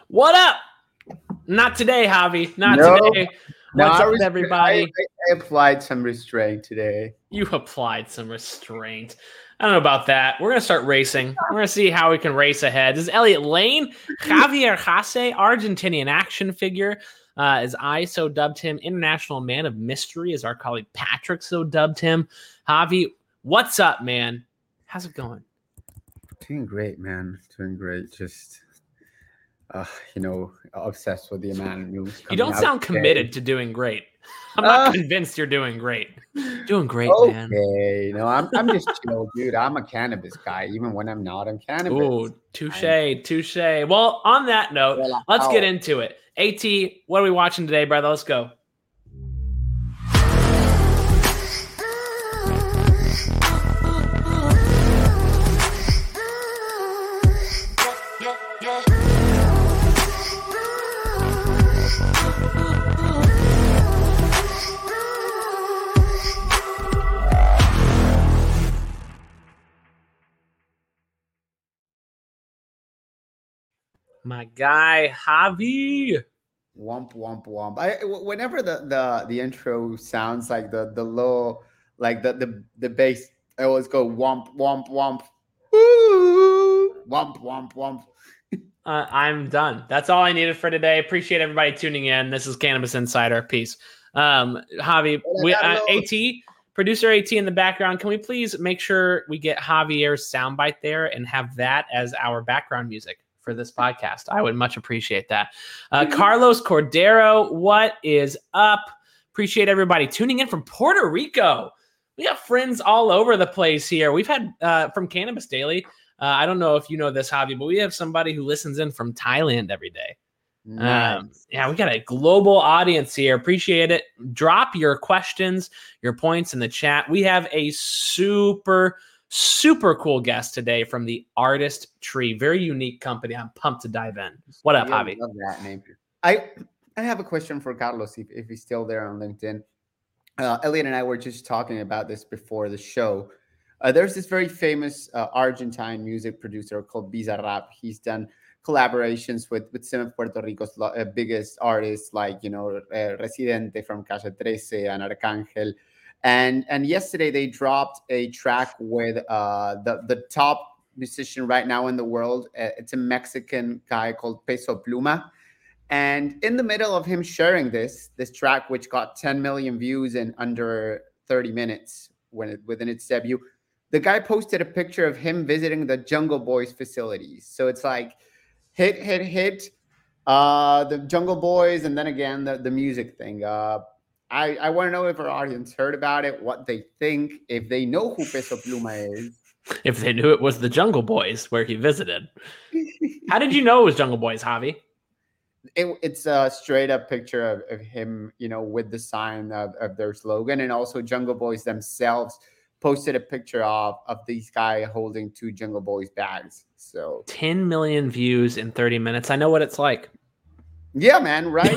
What up? Not today, Javi. Not today. No, What's up, everybody? I applied some restraint today. You applied some restraint. I don't know about that. We're going to start racing. We're going to see how we can race ahead. This is Elliot Lane, Javier Hasse, Argentinian action figure, as I so dubbed him. International Man of Mystery, as our colleague Patrick so dubbed him. Javi, what's up, man? How's it going? Doing great, man. Doing great. Just, obsessed with the amount of news. You don't sound committed to doing great. I'm not convinced you're doing great. Doing great, man. Okay, no, I'm just chill, dude. I'm a cannabis guy, even when I'm not on cannabis. Ooh, touche. Well, on that note, let's get into it. AT, what are we watching today, brother? Let's go. My guy, Javi. Womp womp womp. Whenever the intro sounds like the low, like the bass, I always go womp womp womp. Ooh, womp womp womp. I'm done. That's all I needed for today. Appreciate everybody tuning in. This is Cannabis Insider. Peace. Javi, AT, producer AT in the background. Can we please make sure we get Javier's soundbite there and have that as our background music for this podcast? I would much appreciate that. Carlos Cordero, what is up? Appreciate everybody tuning in from Puerto Rico. We have friends all over the place here. We've had from Cannabis Daily. I don't know if you know this, Javi, but we have somebody who listens in from Thailand every day. Nice. We got a global audience here. Appreciate it. Drop your questions, your points in the chat. We have a super cool guest today from the Artist Tree. Very unique company. I'm pumped to dive in. What up, Javi? Love that name. I have a question for Carlos if he's still there on LinkedIn. Elliot and I were just talking about this before the show. There's this very famous Argentine music producer called Bizarrap. He's done collaborations with some of Puerto Rico's biggest artists, like Residente from Calle 13 and Arcángel. And yesterday they dropped a track with the top musician right now in the world. It's a Mexican guy called Peso Pluma. And in the middle of him sharing this track, which got 10 million views in under 30 minutes within its debut, the guy posted a picture of him visiting the Jungle Boys facilities. So it's like hit, the Jungle Boys, and then again the music thing. I want to know if our audience heard about it, what they think, if they know who Peso Pluma is. If they knew it was the Jungle Boys where he visited. How did you know it was Jungle Boys, Javi? It's a straight up picture of him, with the sign of their slogan. And also Jungle Boys themselves posted a picture of these guy holding 2 Jungle Boys bags. So 10 million views in 30 minutes. I know what it's like. Yeah, man, right?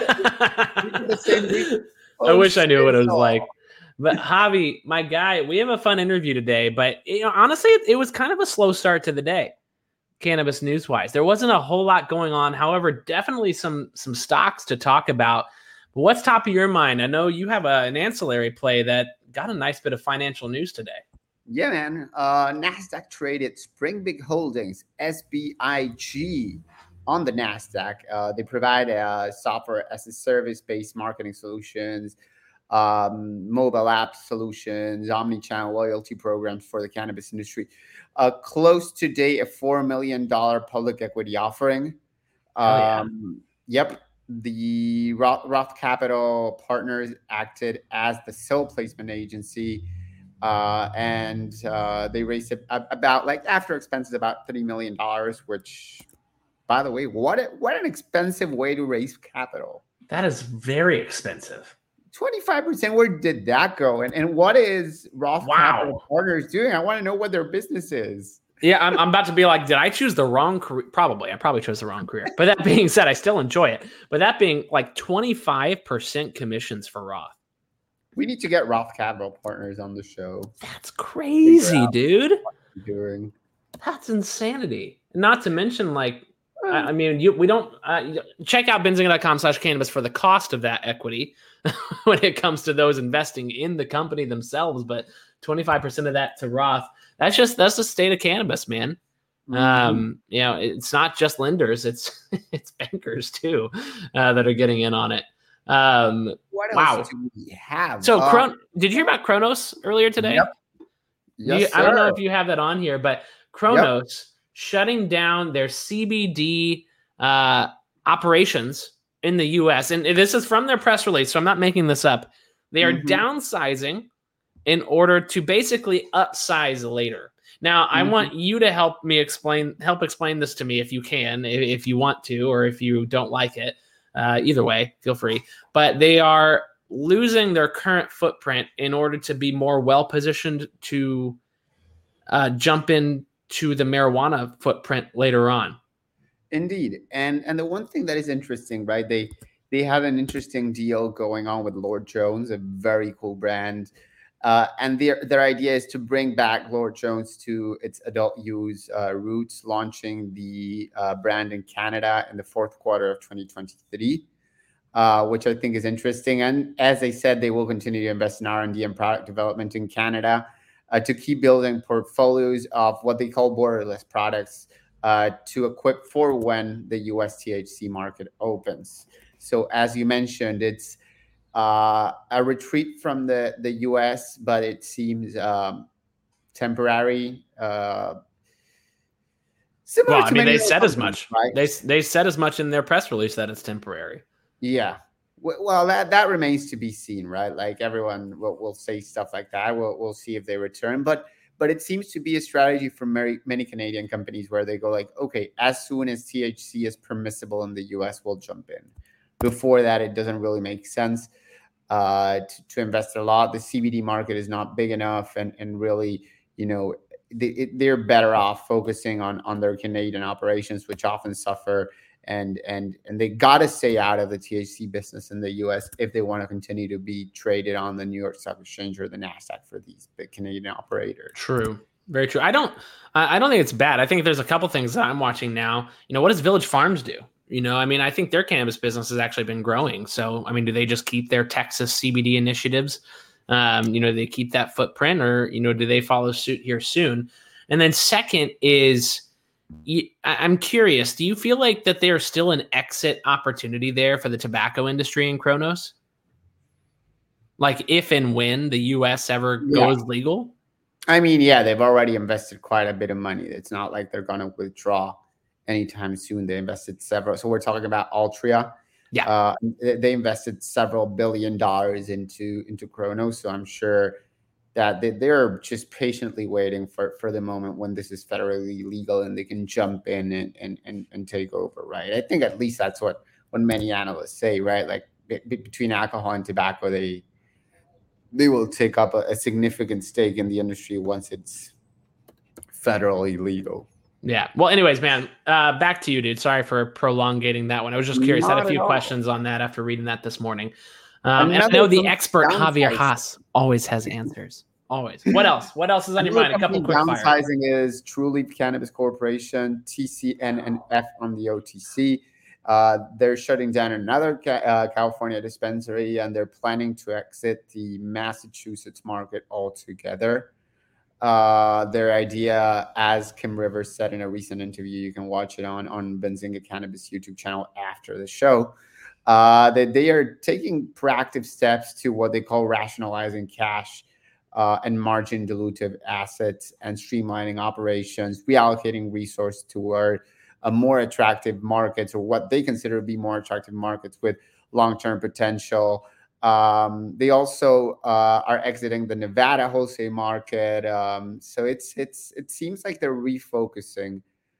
I wish I knew what it was like. But Javi, my guy, we have a fun interview today, but honestly, it was kind of a slow start to the day, cannabis news-wise. There wasn't a whole lot going on. However, definitely some stocks to talk about. But what's top of your mind? I know you have an ancillary play that got a nice bit of financial news today. Yeah, man. NASDAQ traded Springbig Holdings, SBIG, on the NASDAQ. They provide software as a service-based marketing solutions, mobile app solutions, omni-channel loyalty programs for the cannabis industry. Close today, a $4 million public equity offering. Yep. The Roth Capital Partners acted as the sole placement agency, and they raised about, after expenses, about $30 million, which, by the way, what an expensive way to raise capital. That is very expensive. 25%. Where did that go? And what is Roth Capital Partners doing? I want to know what their business is. Yeah, I'm about to be like, did I choose the wrong career? Probably. I probably chose the wrong career. But that being said, I still enjoy it. But that being 25% commissions for Roth. We need to get Roth Capital Partners on the show. That's crazy, dude. Doing. That's insanity. Not to mention, I mean, we don't check out benzinga.com/cannabis for the cost of that equity when it comes to those investing in the company themselves. But 25% of that to Roth. That's the state of cannabis, man. It's not just lenders; it's bankers too that are getting in on it. What else do we have? So, did you hear about Cronos earlier today? Yep. Yes, I don't know if you have that on here, but Cronos shutting down their CBD operations in the U.S. And this is from their press release, so I'm not making this up. They are downsizing in order to basically upsize later. Now, I want you to help explain this to me if you can, if you want to, or if you don't like it. Either way, feel free. But they are losing their current footprint in order to be more well-positioned to jump into the marijuana footprint later on. Indeed. And the one thing that is interesting, right? They have an interesting deal going on with Lord Jones, a very cool brand. And their idea is to bring back Lord Jones to its adult use roots, launching the brand in Canada in the fourth quarter of 2023, which I think is interesting. And as I said, they will continue to invest in R&D and product development in Canada to keep building portfolios of what they call borderless products to equip for when the US THC market opens. So as you mentioned, it's a retreat from the US, but it seems temporary. They said as much, right? They said as much in their press release that it's temporary. Yeah. Well, that remains to be seen, right? Like everyone will say stuff like that. We'll see if they return, but it seems to be a strategy for many Canadian companies where they go like, okay, as soon as THC is permissible in the US, we'll jump in. Before that, it doesn't really make sense to invest a lot. The CBD market is not big enough, and really, they're better off focusing on their Canadian operations, which often suffer. And they got to stay out of the THC business in the US if they want to continue to be traded on the New York Stock Exchange or the NASDAQ for these big Canadian operators. True. Very true. I don't think it's bad. I think there's a couple things that I'm watching now. What does Village Farms do? I think their cannabis business has actually been growing. So, do they just keep their Texas CBD initiatives? Do they keep that footprint, or, do they follow suit here soon? And then second is, I'm curious, do you feel like that there's still an exit opportunity there for the tobacco industry in Cronos? Like if and when the US ever goes legal? They've already invested quite a bit of money. It's not like they're going to withdraw anytime soon. They invested several. So we're talking about Altria. Yeah. They invested several $1 billion into Cronos. So I'm sure that they're just patiently waiting for the moment when this is federally legal and they can jump in and take over, right? I think at least that's what many analysts say, right? Like between alcohol and tobacco, they will take up a significant stake in the industry once it's federally legal. Yeah. Well, anyways, man, back to you, dude. Sorry for prolongating that one. I was just curious. I had a few questions on that after reading that this morning. And I know the expert Javier Haas always has answers. Always. What else? What else is on your mind? A couple quick fire. Downsizing is Trulieve Cannabis Corporation, TCNNF on the OTC. They're shutting down another California dispensary, and they're planning to exit the Massachusetts market altogether. Their idea, as Kim Rivers said in a recent interview, you can watch it on Benzinga Cannabis YouTube channel after the show, that they are taking proactive steps to what they call rationalizing cash and margin dilutive assets and streamlining operations, reallocating resources toward more attractive markets, or what they consider to be more attractive markets with long-term potential. They also are exiting the Nevada wholesale market. So it seems like they're refocusing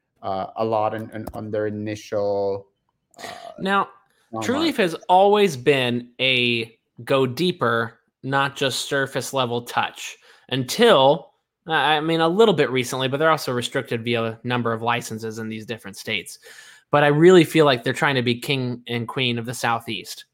a lot on their initial. Now, Trulieve has always been a go deeper, not just surface level touch, until a little bit recently, but they're also restricted via a number of licenses in these different states. But I really feel like they're trying to be king and queen of the Southeast.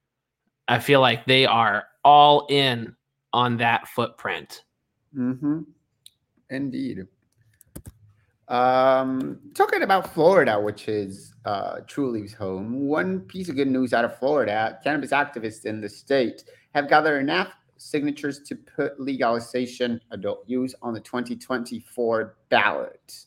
I feel like they are all in on that footprint. Mm-hmm. Indeed. Talking about Florida, which is Truly's home, one piece of good news out of Florida: cannabis activists in the state have gathered enough signatures to put legalization adult use on the 2024 ballot.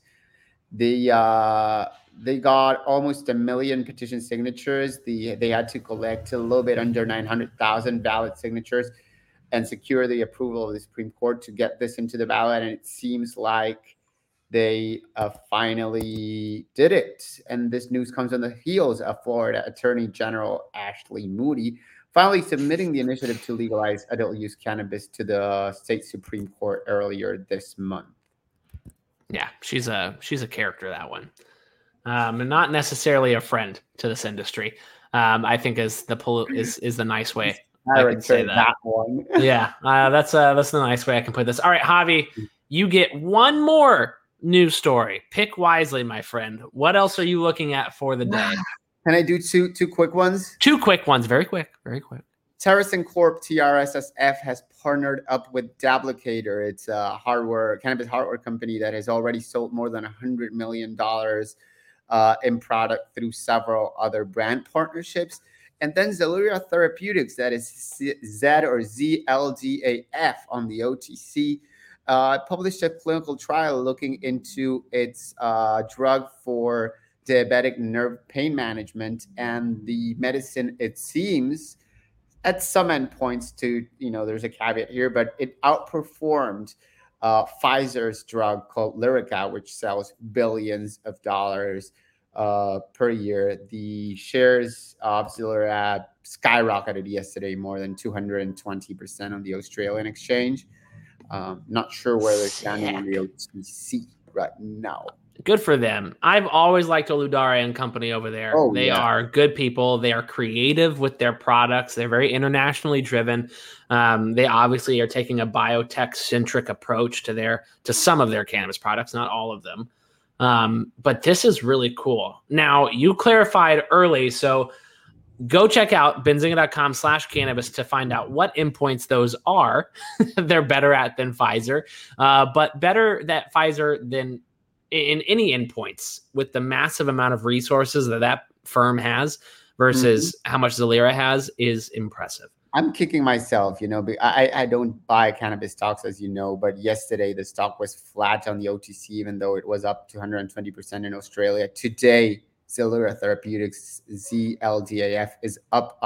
They got almost 1 million petition signatures. They had to collect a little bit under 900,000 ballot signatures and secure the approval of the Supreme Court to get this into the ballot. And it seems like they finally did it. And this news comes on the heels of Florida Attorney General Ashley Moody finally submitting the initiative to legalize adult use cannabis to the state Supreme Court earlier this month. Yeah, she's a character, that one. And not necessarily a friend to this industry. I think is the nice way I can say that one. Yeah, that's the nice way I can put this. All right, Javi, you get one more news story. Pick wisely, my friend. What else are you looking at for the day? Can I do two quick ones? Two quick ones, very quick. TerrAscend Corp, TRSSF, has partnered up with Dablicator. It's a cannabis hardware company that has already sold more than $100 million in product through several other brand partnerships. And then Zellura Therapeutics, that is ZLDAF on the OTC, published a clinical trial looking into its drug for diabetic nerve pain management. And the medicine, it seems, at some endpoints there's a caveat here, but it outperformed Pfizer's drug called Lyrica, which sells billions of dollars per year. The shares of Zellura skyrocketed yesterday, more than 220% on the Australian exchange. Not sure where they're standing on the OTC right now. Good for them. I've always liked Oludare and company over there. They are good people. They are creative with their products. They're very internationally driven. They obviously are taking a biotech-centric approach to some of their cannabis products, not all of them. But this is really cool. Now, you clarified early, so go check out benzinga.com/cannabis to find out what endpoints those are. They're better at than Pfizer, but better that Pfizer than in any endpoints with the massive amount of resources that firm has versus how much Zellura has is impressive. I'm kicking myself, I don't buy cannabis stocks, as you know, but yesterday the stock was flat on the OTC, even though it was up 220% in Australia. Today, Zellura Therapeutics, ZLDAF, is up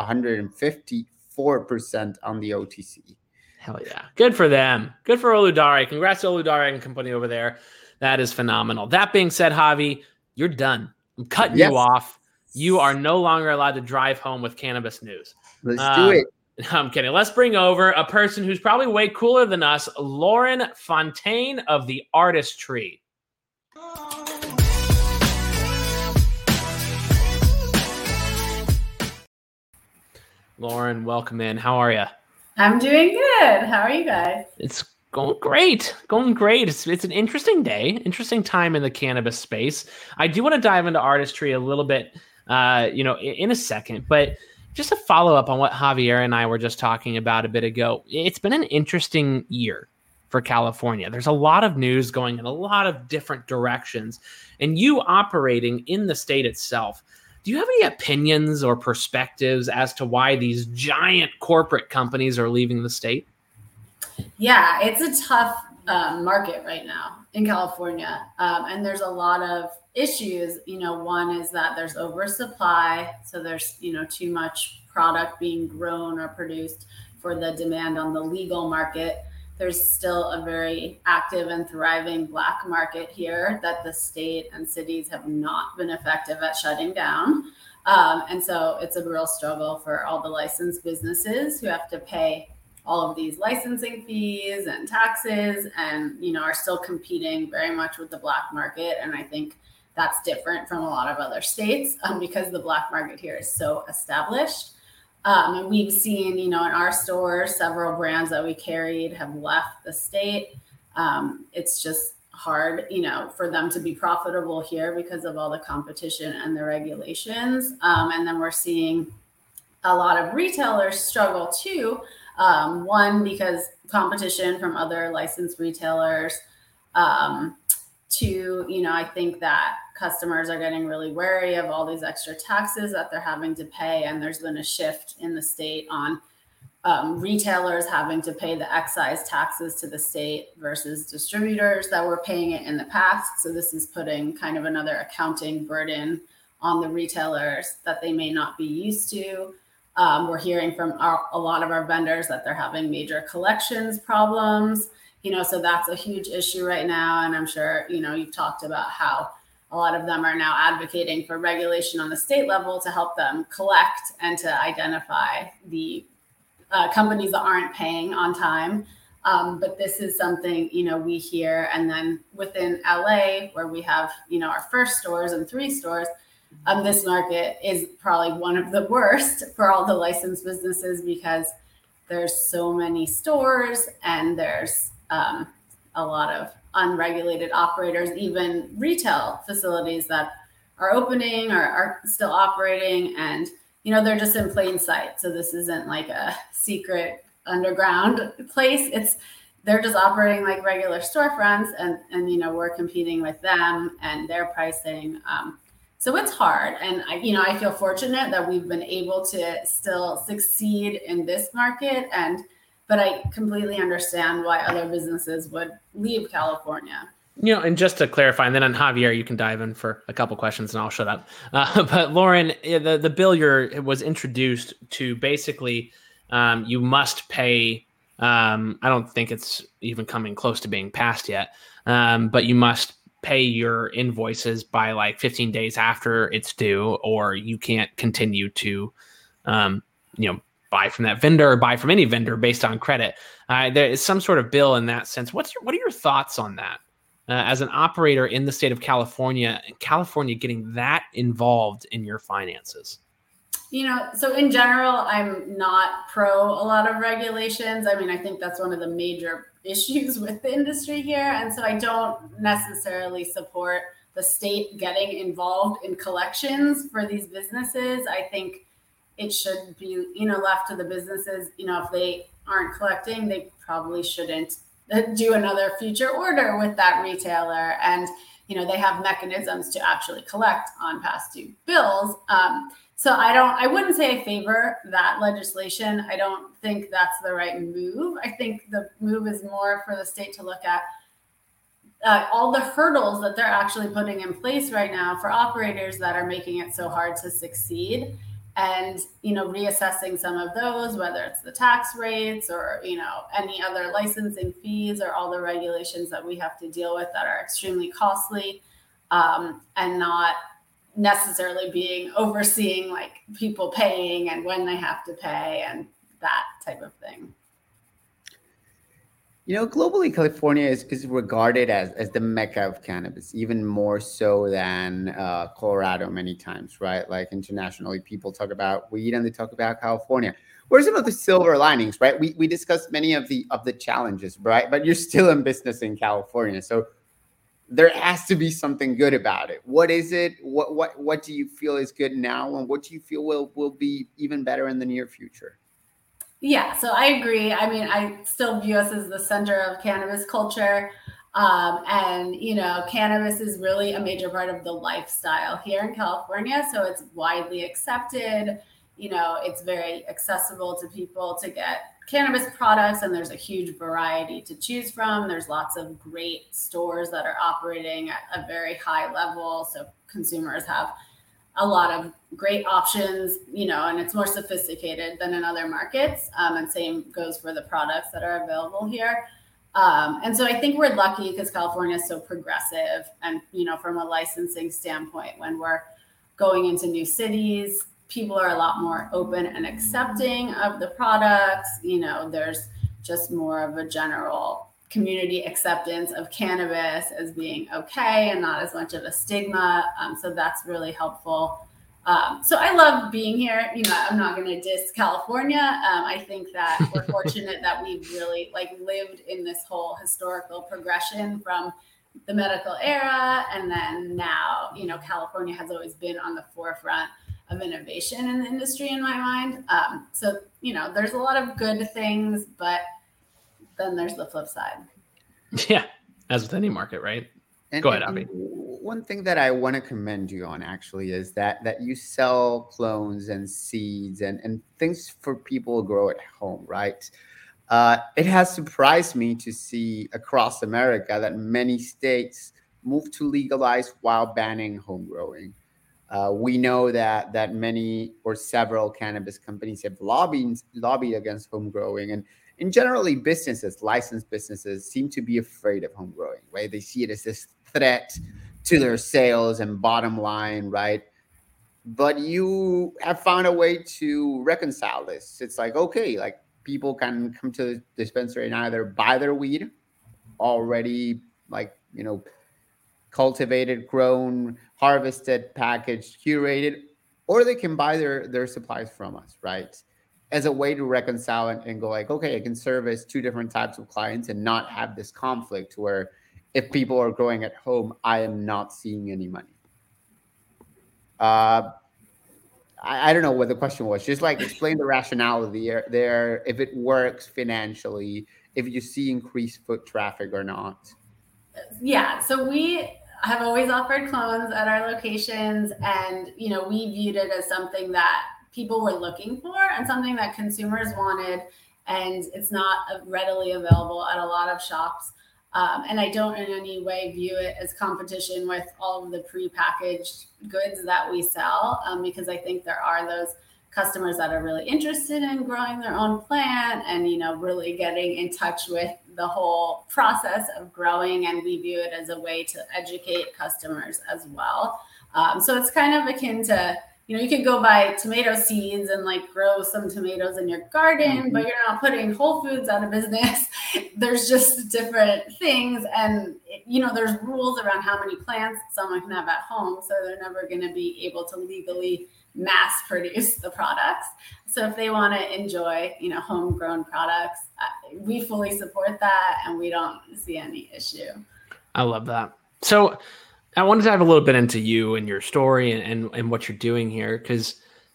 154% on the OTC. Hell yeah. Good for them. Good for Oludare. Congrats to Oludare and company over there. That is phenomenal. That being said, Javi, you're done. I'm cutting you off. You are no longer allowed to drive home with cannabis news. Let's do it. I'm kidding. Let's bring over a person who's probably way cooler than us, Lauren Fontaine of the Artistry. Lauren, welcome in. How are you? I'm doing good. How are you guys? It's going great. It's an interesting day, interesting time in the cannabis space. I do want to dive into Artistry a little bit, in a second, but just to follow up on what Javier and I were just talking about a bit ago, it's been an interesting year for California. There's a lot of news going in a lot of different directions, and you operating in the state itself, do you have any opinions or perspectives as to why these giant corporate companies are leaving the state? Yeah, it's a tough market right now in California. And there's a lot of issues. One is that there's oversupply. So there's, too much product being grown or produced for the demand on the legal market. There's still a very active and thriving black market here that the state and cities have not been effective at shutting down. And so it's a real struggle for all the licensed businesses who have to pay all of these licensing fees and taxes and, are still competing very much with the black market. And I think that's different from a lot of other states because the black market here is so established. And we've seen, in our store, several brands that we carried have left the state. It's just hard, for them to be profitable here because of all the competition and the regulations. And then we're seeing a lot of retailers struggle too. One, because competition from other licensed retailers, Two, I think that customers are getting really wary of all these extra taxes that they're having to pay. And there's been a shift in the state on retailers having to pay the excise taxes to the state versus distributors that were paying it in the past. So this is putting kind of another accounting burden on the retailers that they may not be used to. We're hearing from a lot of our vendors that they're having major collections problems, so that's a huge issue right now. And I'm sure, you've talked about how a lot of them are now advocating for regulation on the state level to help them collect and to identify the companies that aren't paying on time. But this is something, we hear. And then within LA, where we have, our first stores and 3 stores, this market is probably one of the worst for all the licensed businesses because there's so many stores and there's a lot of unregulated operators, even retail facilities that are opening or are still operating, and they're just in plain sight. So this isn't like a secret underground place. They're just operating like regular storefronts, and we're competing with them and their pricing. So it's hard. And I feel fortunate that we've been able to still succeed in this market. But I completely understand why other businesses would leave California. And just to clarify, and then on Javier, you can dive in for a couple questions and I'll shut up. But Lauren, the bill was introduced to basically you must pay. I don't think it's even coming close to being passed yet, but you must pay your invoices by like 15 days after it's due, or you can't continue to, buy from that vendor or buy from any vendor based on credit. There is some sort of bill in that sense. What are your thoughts on that? As an operator in the state of California getting that involved in your finances? So in general, I'm not pro a lot of regulations. I mean, I think that's one of the major issues with the industry here. And so I don't necessarily support the state getting involved in collections for these businesses. I think it should be, left to the businesses. If they aren't collecting, they probably shouldn't do another future order with that retailer. And, they have mechanisms to actually collect on past due bills. So I wouldn't say I favor that legislation. I don't think that's the right move. I think the move is more for the state to look at all the hurdles that they're actually putting in place right now for operators that are making it so hard to succeed. And, reassessing some of those, whether it's the tax rates or, any other licensing fees or all the regulations that we have to deal with that are extremely costly, and not necessarily being overseeing like people paying and when they have to pay and that type of thing. Globally, California is regarded as the mecca of cannabis, even more so than Colorado many times, right? Like internationally, people talk about weed and they talk about California. What are some of the silver linings, right? We discussed many of the challenges, right? But you're still in business in California. So there has to be something good about it. What is it? What do you feel is good now? And what do you feel will be even better in the near future? Yeah, so I agree. I mean, I still view us as the center of cannabis culture. And, cannabis is really a major part of the lifestyle here in California. So it's widely accepted. It's very accessible to people to get cannabis products, and there's a huge variety to choose from. There's lots of great stores that are operating at a very high level. So consumers have a lot of great options, and it's more sophisticated than in other markets. And same goes for the products that are available here. And so I think we're lucky because California is so progressive. And, from a licensing standpoint, when we're going into new cities, people are a lot more open and accepting of the products. There's just more of a general community acceptance of cannabis as being okay and not as much of a stigma. So that's really helpful. So I love being here. I'm not going to diss California. I think that we're fortunate that we've really lived in this whole historical progression from the medical era. And then now, California has always been on the forefront of innovation in the industry in my mind. So, there's a lot of good things, but then there's the flip side. Yeah, as with any market, right? And, Go ahead, and Avi. one thing that I want to commend you on actually is that you sell clones and seeds and things for people to grow at home, right? It has surprised me to see across America that many states move to legalize while banning home growing. We know that many or several cannabis companies have lobbied against home growing, and generally businesses, licensed businesses, seem to be afraid of home growing. Right? They see it as this threat to their sales and bottom line, right? But you have found a way to reconcile this. It's like, okay, like people can come to the dispensary and either buy their weed already, like, cultivated, grown, harvested, packaged, curated, or they can buy their supplies from us, right? As a way to reconcile and go like, okay, I can service two different types of clients and not have this conflict where if people are growing at home, I am not seeing any money. I don't know what the question was. Just like explain the rationality there, if it works financially, if you see increased foot traffic or not. Yeah, so we have always offered clones at our locations, and we viewed it as something that people were looking for and something that consumers wanted, and it's not readily available at a lot of shops. And I don't in any way view it as competition with all of the prepackaged goods that we sell, because I think there are those customers that are really interested in growing their own plant and really getting in touch with the whole process of growing, and we view it as a way to educate customers as well. So it's kind of akin to you could go buy tomato seeds and like grow some tomatoes in your garden, but you're not putting Whole Foods out of business. There's just different things, and there's rules around how many plants someone can have at home, so they're never going to be able to legally mass produce the products. So if they want to enjoy, homegrown products, we fully support that, and we don't see any issue. I love that. So I want to dive a little bit into you and your story and what you're doing here, because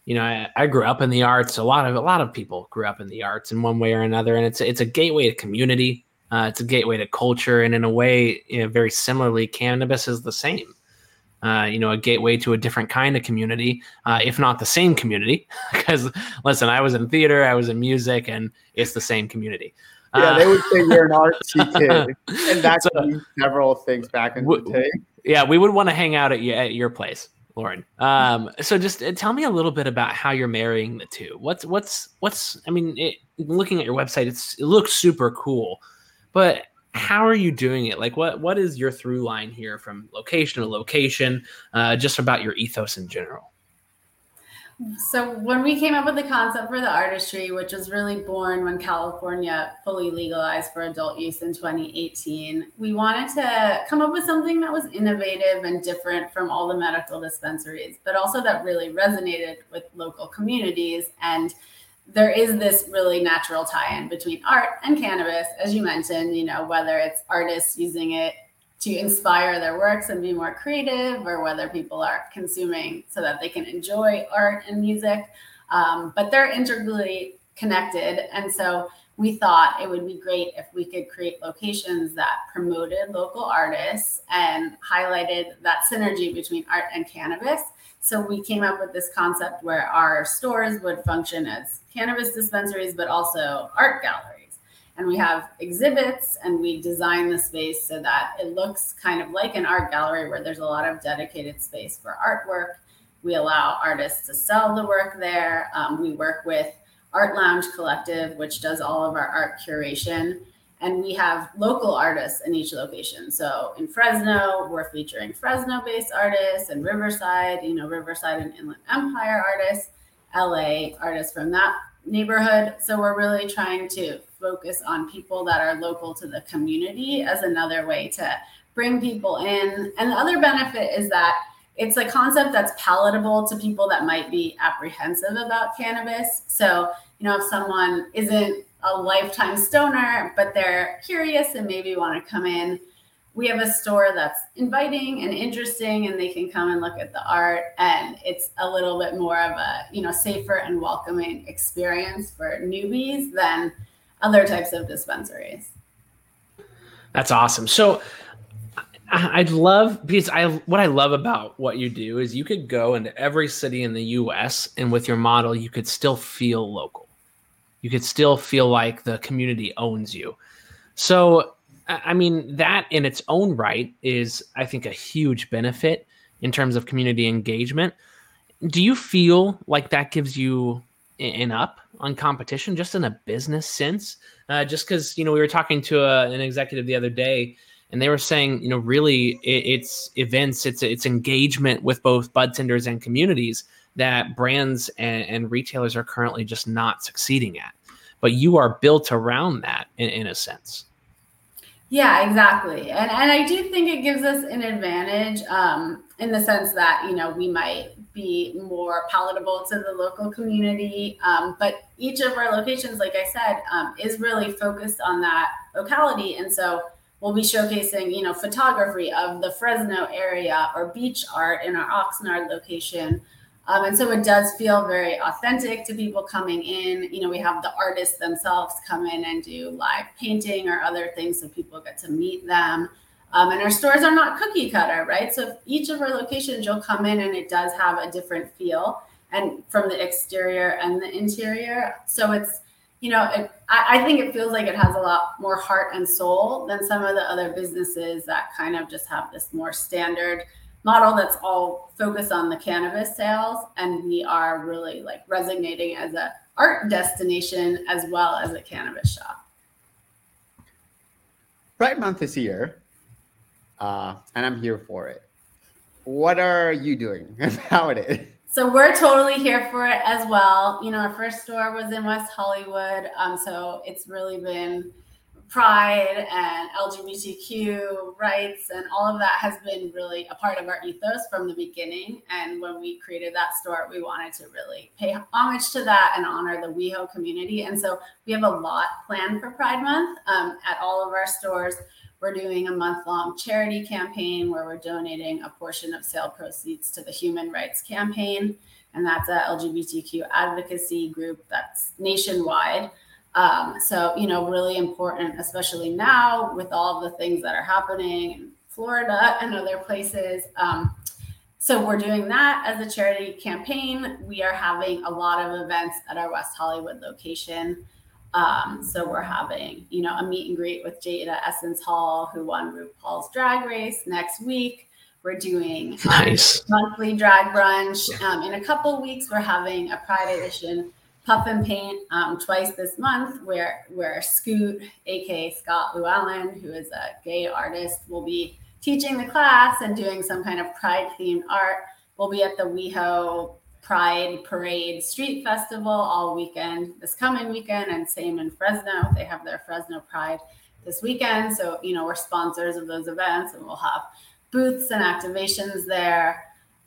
I grew up in the arts. A lot of people grew up in the arts in one way or another, and it's a gateway to community. It's a gateway to culture, and in a way, very similarly, cannabis is the same. A gateway to a different kind of community, if not the same community. Because listen, I was in theater, I was in music, and it's the same community. Yeah, they would say you're an artsy kid, and that's several things back in the day. Yeah, we would want to hang out at your place, Lauren. So just tell me a little bit about how you're marrying the two. What's I mean, looking at your website, it looks super cool, but how are you doing it? Like, what is your through line here from location to location, just about your ethos in general? So when we came up with the concept for the artistry, which was really born when California fully legalized for adult use in 2018, we wanted to come up with something that was innovative and different from all the medical dispensaries, but also that really resonated with local communities. And there is this really natural tie-in between art and cannabis, as you mentioned, whether it's artists using it to inspire their works and be more creative, or whether people are consuming so that they can enjoy art and music. But they're integrally connected. And so we thought it would be great if we could create locations that promoted local artists and highlighted that synergy between art and cannabis. So we came up with this concept where our stores would function as cannabis dispensaries, but also art galleries. And we have exhibits, and we design the space so that it looks kind of like an art gallery where there's a lot of dedicated space for artwork. We allow artists to sell the work there. We work with Art Lounge Collective, which does all of our art curation. And we have local artists in each location. So in Fresno, we're featuring Fresno-based artists, and Riverside, Riverside and Inland Empire artists, LA artists from that neighborhood. So we're really trying to focus on people that are local to the community as another way to bring people in. And the other benefit is that it's a concept that's palatable to people that might be apprehensive about cannabis. So, if someone isn't a lifetime stoner, but they're curious and maybe want to come in, we have a store that's inviting and interesting, and they can come and look at the art, and it's a little bit more of a, safer and welcoming experience for newbies than other types of dispensaries. That's awesome. So I'd love, because what I love about what you do is you could go into every city in the US, and with your model, you could still feel local. You could still feel like the community owns you. So, I mean, that in its own right is, I think, a huge benefit in terms of community engagement. Do you feel like that gives you an up on competition, just in a business sense? Just because, we were talking to an executive the other day, and they were saying, really, it's events, it's engagement with both budtenders and communities that brands and retailers are currently just not succeeding at. But you are built around that in a sense. Yeah, exactly. And I do think it gives us an advantage in the sense that, we might be more palatable to the local community. But each of our locations, like I said, is really focused on that locality. And so we'll be showcasing, photography of the Fresno area or beach art in our Oxnard location. And so it does feel very authentic to people coming in. We have the artists themselves come in and do live painting or other things so people get to meet them. And our stores are not cookie cutter, right? So each of our locations, you'll come in and it does have a different feel, and from the exterior and the interior. So it's, I think it feels like it has a lot more heart and soul than some of the other businesses that kind of just have this more standard model that's all focused on the cannabis sales. And we are really like resonating as an art destination as well as a cannabis shop. Pride Month is here, and I'm here for it. What are you doing about it? So we're totally here for it as well. Our first store was in West Hollywood. So it's really been Pride and LGBTQ rights, and all of that has been really a part of our ethos from the beginning. And when we created that store, we wanted to really pay homage to that and honor the WeHo community. And so we have a lot planned for Pride Month. At all of our stores, we're doing a month-long charity campaign where we're donating a portion of sale proceeds to the Human Rights Campaign. And that's a LGBTQ advocacy group that's nationwide. So, really important, especially now with all of the things that are happening in Florida and other places. So we're doing that as a charity campaign. We are having a lot of events at our West Hollywood location. So we're having, a meet and greet with Jada Essence Hall, who won RuPaul's Drag Race next week. We're doing monthly drag brunch. In a couple weeks, we're having a Pride Edition Puff and Paint twice this month, where Scoot, aka Scott Llewellyn, who is a gay artist, will be teaching the class and doing some kind of Pride themed art. We'll be at the WeHo Pride Parade Street Festival all weekend, this coming weekend, and same in Fresno. They have their Fresno Pride this weekend. So, we're sponsors of those events, and we'll have booths and activations there.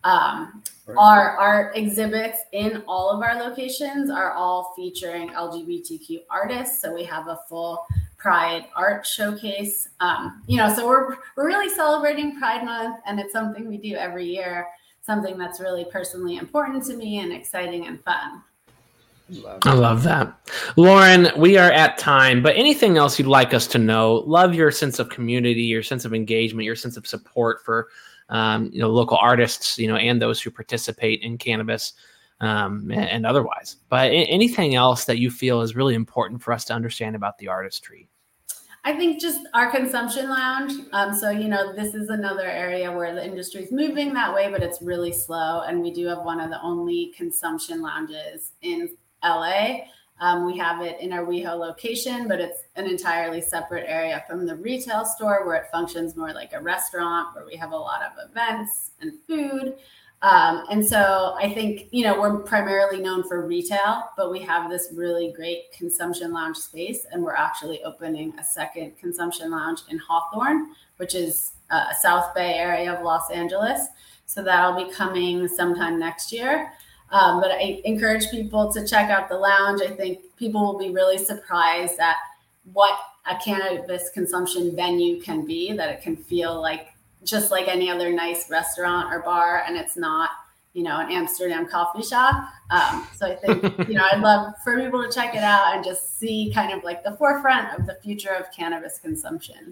Our art exhibits in all of our locations are all featuring LGBTQ artists. So we have a full Pride art showcase. So we're really celebrating Pride Month, and it's something we do every year, something that's really personally important to me and exciting and fun. I love that. Lauren, we are at time, but anything else you'd like us to know? Love your sense of community, your sense of engagement, your sense of support for local artists, and those who participate in cannabis and otherwise. But anything else that you feel is really important for us to understand about the artistry? I think just our consumption lounge. So, this is another area where the industry is moving that way, but it's really slow. And we do have one of the only consumption lounges in LA. We have it in our WeHo location, but it's an entirely separate area from the retail store, where it functions more like a restaurant, where we have a lot of events and food. And so I think, we're primarily known for retail, but we have this really great consumption lounge space, and we're actually opening a second consumption lounge in Hawthorne, which is a South Bay area of Los Angeles. So that'll be coming sometime next year. But I encourage people to check out the lounge. I think people will be really surprised at what a cannabis consumption venue can be, that it can feel like just like any other nice restaurant or bar, and it's not, an Amsterdam coffee shop. So I think, I'd love for people to check it out and just see kind of like the forefront of the future of cannabis consumption.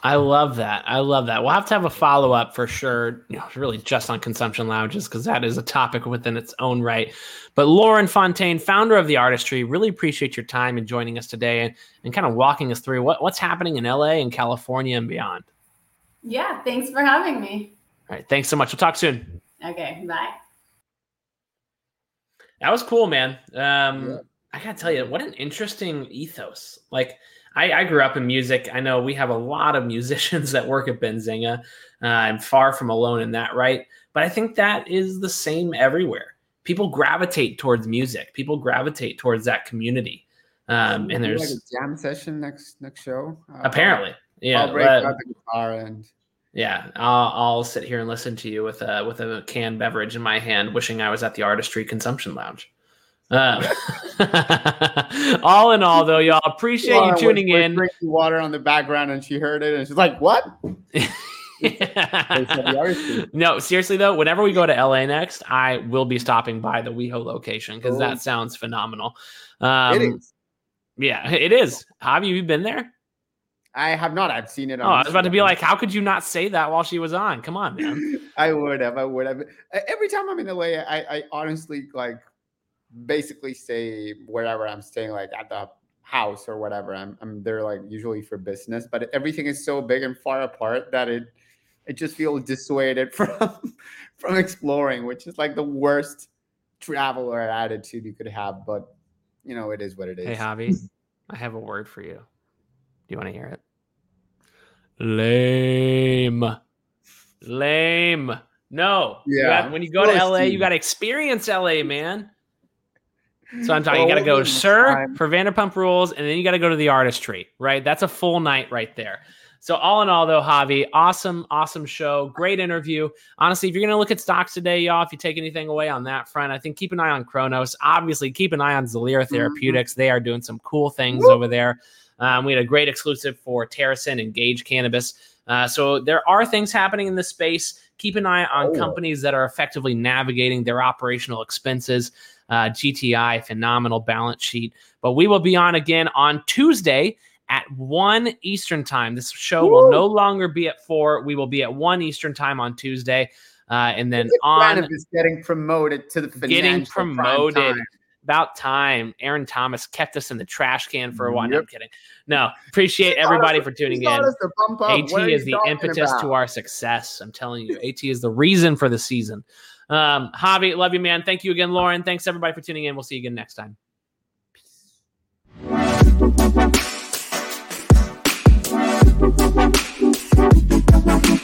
I love that. We'll have to have a follow-up for sure, really just on consumption lounges, because that is a topic within its own right. But Lauren Fontaine, founder of The Artistry, really appreciate your time and joining us today and kind of walking us through what's happening in LA and California and beyond. Yeah, thanks for having me. All right, thanks so much. We'll talk soon. Okay, bye. That was cool, man. I gotta tell you, what an interesting ethos. Like, I grew up in music. I know we have a lot of musicians that work at Benzinga. I'm far from alone in that, right? But I think that is the same everywhere. People gravitate towards music. People gravitate towards that community. And there's like a jam session next show. Apparently, yeah. I'll break out the guitar and I'll sit here and listen to you with a canned beverage in my hand, wishing I was at the Artistry Consumption Lounge. All in all, though, y'all, appreciate you tuning in. Drinking water on the background, and she heard it, and she's like, "What?" No, seriously though, whenever we go to LA next, I will be stopping by the WeHo location because that sounds phenomenal. It is. Yeah, it is. Have you been there? I have not. I've seen it on I was about to be like, how could you not say that while she was on? Come on, man. I would have. Every time I'm in LA, I honestly basically say wherever I'm staying, like at the house or whatever. I'm there like usually for business, but everything is so big and far apart that it just feels dissuaded from exploring, which is like the worst traveler attitude you could have. But it is what it is. Hey, Javi, I have a word for you. Do you want to hear it? Lame. No. Yeah. When you go to LA, you got to experience LA, man. So I'm talking, you got to go Sir for Vanderpump Rules, and then you got to go to the Artistry, right? That's a full night right there. So all in all, though, Javi, awesome show. Great interview. Honestly, if you're going to look at stocks today, y'all, if you take anything away on that front, I think keep an eye on Kronos. Obviously, keep an eye on Xalira Therapeutics. They are doing some cool things over there. We had a great exclusive for Terracin and Gage Cannabis. So there are things happening in this space. Keep an eye on companies that are effectively navigating their operational expenses. GTI, phenomenal balance sheet. But we will be on again on Tuesday at 1 Eastern time. This show will no longer be at 4. We will be at 1 Eastern time on Tuesday. And then is getting promoted to the financial prime time. About time. Aaron Thomas kept us in the trash can for a while. No, I'm kidding. No, appreciate everybody for tuning in. AT is the impetus to our success. I'm telling you, AT is the reason for the season. Javi, love you, man. Thank you again, Lauren. Thanks everybody for tuning in. We'll see you again next time. Peace.